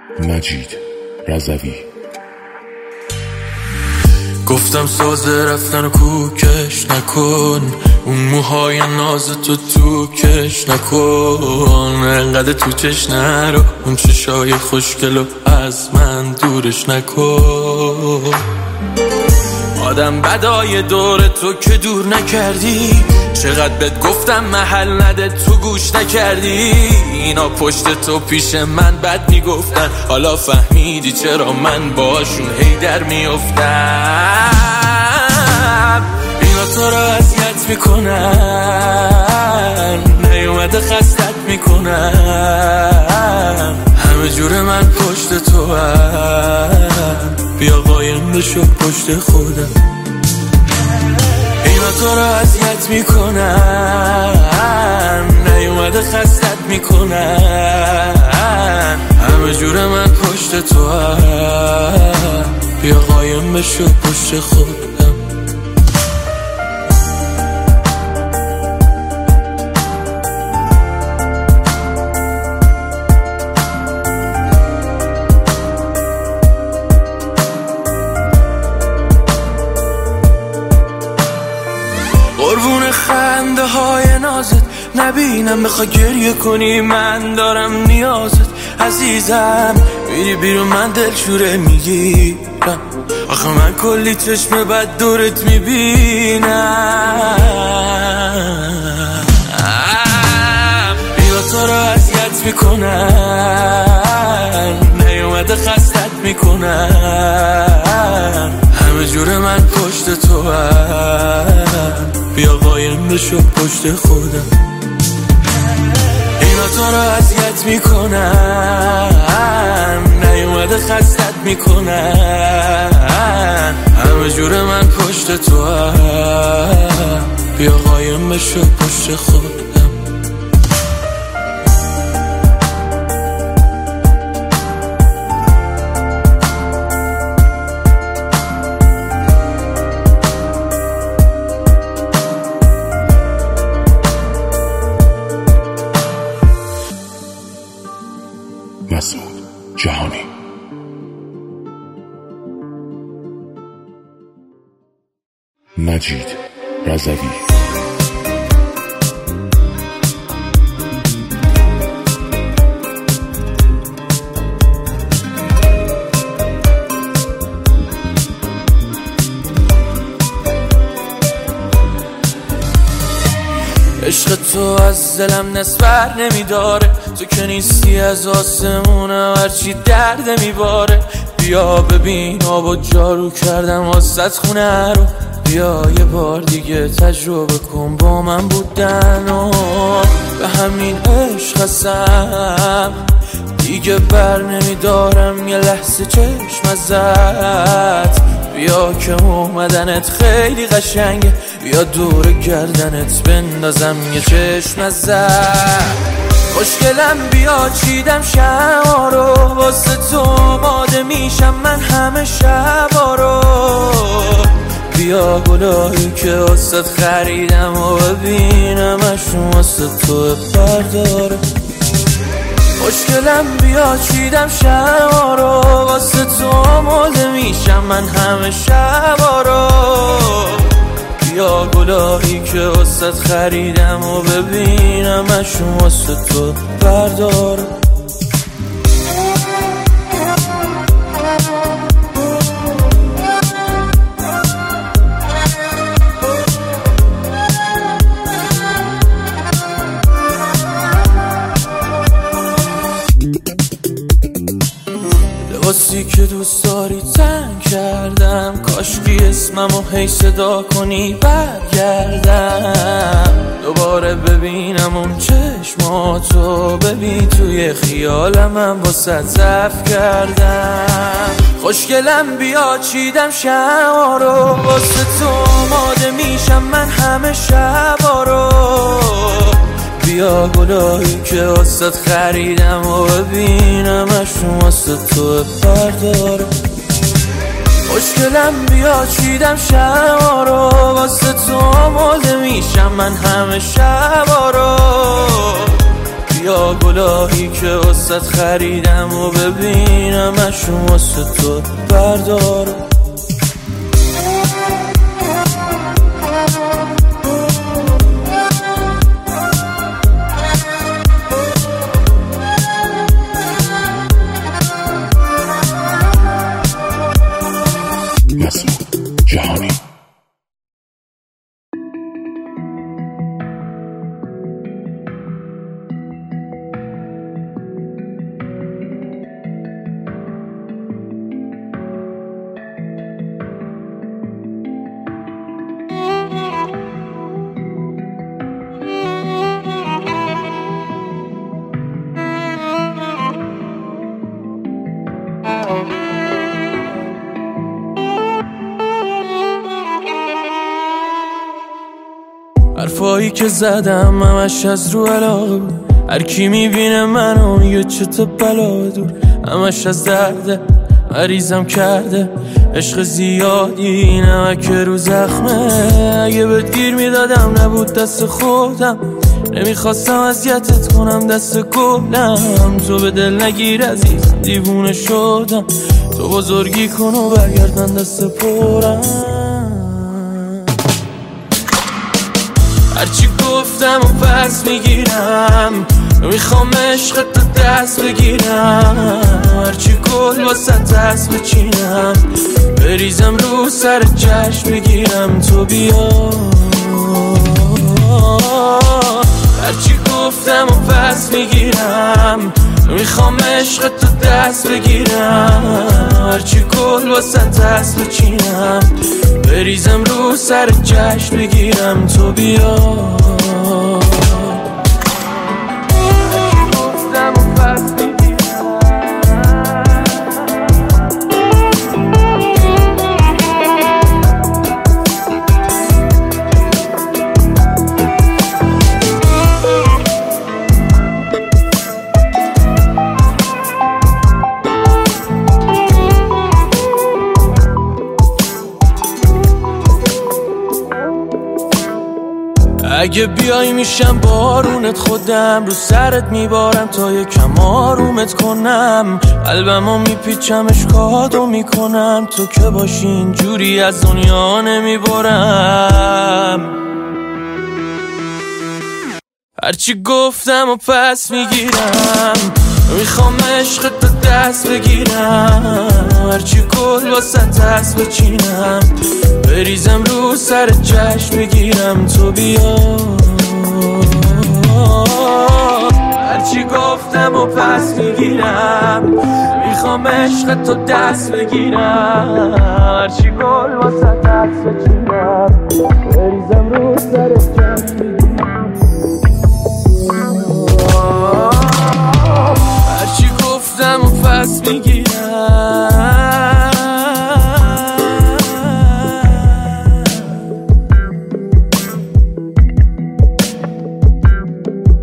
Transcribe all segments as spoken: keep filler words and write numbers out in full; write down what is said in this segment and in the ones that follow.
مجید رضوی. گفتم سازه رفتن و کوکش نکن، اون موهای ناز تو تو کش نکن، انقدر تو چش نرو، اون چشای خوشگلو از من دورش نکن. آدم بدای دور تو که دور نکردی، چقدر بهت گفتم محل نده تو گوش نکردی. اینا پشت تو پیش من بد میگفتن، حالا فهمیدی چرا من باشون هی در میافتم. اینا تو را اذیت میکنن، نیومده خستت میکنن، همه جور من پشت تو هم، بیا قایم بشو پشت خودم. اینا تو را اذیت میکنن، نیومده خستت میکنن، همه جور من پشت تو هم، بیا قایم بشو پشت خودم. قربون خنده های نازت نبینم، بخوای گریه کنی من دارم نیازت. عزیزم میری بیرون من دلشوره میگیرم، آخه من کلی چشم بد دورت میبینم. اینا تو را اذیت میکنن، نیومده خستت میکنن، همه جور من پشت تو هم، بیا قایم بشو پشت خودم. اینا تو را اذیت میکنن، نیومده خستت میکنن، همه جور من پشت تو هم، بیا قایم بشو پشت خودم. مسعود جهانی. مجید رضوی. عشق تو از دلم نسبر نمیداره، تو که نیستی از آسمونم هرچی درد میباره. بیا ببین آب و جارو کردم واسه خونه رو، بیا یه بار دیگه تجربه کن با من بودن و به همین عشق هستم دیگه بر نمیدارم یه لحظه چشم ازت. بیا که اومدنت خیلی قشنگه، بیا دور گردنت بندازم یه چشم ازت. خوشگلم بیا چیدم شما رو، واسه تو ماده میشم من همه شبا رو. بیا گلایی که واسه خریدم و ببینمشون واسه تو برداره. خوشگلم بیا چیدم شما رو، واسه تو ماده میشم من همه شبا رو. بیا گلایی که واسه خریدم و ببینمشون واسه تو برداره. لباسی که دوست داری تن کردم، کاشکی اسممو هی صدا کنی برگردم. دوباره ببینم اون چشماتو، ببین توی خیالم من واسه ضعف کردم. خوشگلم بیا چیدم شما رو، واسه تو ماده میشم من همه شبا رو. بیا گلایی که واسه خریدم و ببینمشون واسه تو برداره. خوشگلم بیا چیدم شما رو، واسه تو ماده میشم من همه شبا رو. بیا گلایی که واسه خریدم و ببینم اشون واسه تو بردارم. مسعود جهانی. حرفایی که زدم همش از رو علاقه بود، هر کی میبینه منو میگه چه تو بلا دور، همش از درده مریضم کرده عشق زیادی نمک رو زخمه. اگه بهت گیر میدادم نبود دست خودم، نمیخواستم اذیتت کنم دست گلم. تو به دل نگیر عزیز دیوونه شدم، تو بزرگی کن و برگرد من دست پرم. هرچی گفتم و پس میگیرم، میخوام عشق تو دست بگیرم، هرچی گل واسه دست بچینم، بریزم رو سر چشم بگیرم تو بیا. هرچی گفتم و پس میگیرم، میخوام عشق تو دست بگیرم، هرچی گل واسه دست بچینم، بریزم رو سر چشم بگیرم تو بیا. اگه بیای میشم بارونت، خودم رو سرت میبارم تا یکم آرومت کنم، قلبمو میپیچم اشکاتو میکنم، تو که باشی اینجوری از دنیا نمیبارم. هرچی گفتم و پس میگیرم، میخوام عشق تو دست بگیرم، هرچی گل واسه دست بچینم، بریزم رو سر چشم بگیرم تو بیا. هرچی گفتم و پس میگیرم، میخوام عشق تو دست بگیرم، هرچی گل واسه دست بچینم، بریزم رو سر چشم بگیرم. هرچی گفتم و پس میگیرم.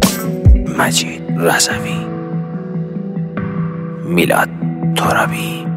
مجید رضوی، میلاد ترابی.